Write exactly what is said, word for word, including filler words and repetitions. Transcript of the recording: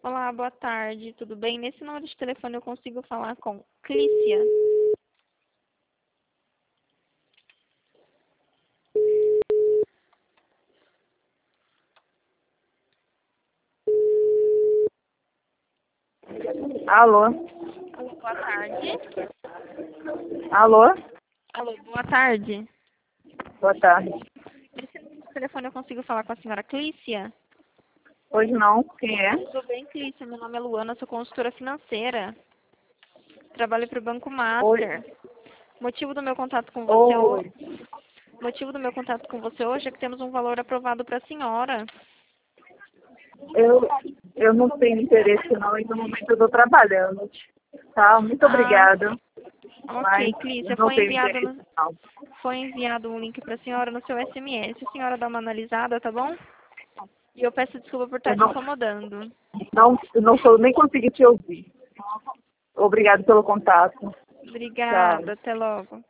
Olá, boa tarde, tudo bem? Nesse número de telefone eu consigo falar com Clícia? Alô? Alô, boa tarde. Alô? Alô, boa tarde. Boa tarde. Nesse número de telefone eu consigo falar com a senhora Clícia? Pois não, quem é? Tudo bem, Clícia? Meu nome é Luana, sou consultora financeira. Trabalho para o Banco Master. Oi. Motivo do meu contato com você Oi. hoje... Motivo do meu contato com você hoje é que temos um valor aprovado para a senhora. Eu, eu não tenho interesse não e no momento eu estou trabalhando. Tá? Muito Ah, obrigada. ok, Mas Clícia, eu não foi tenho enviado, interesse no- não. foi enviado um link para a senhora no seu S M S. A senhora dá uma analisada, tá bom? E eu peço desculpa por Eu estar te não, incomodando. não, eu não sou, nem consegui te ouvir. Obrigado pelo contato. Tchau. Obrigada, até logo.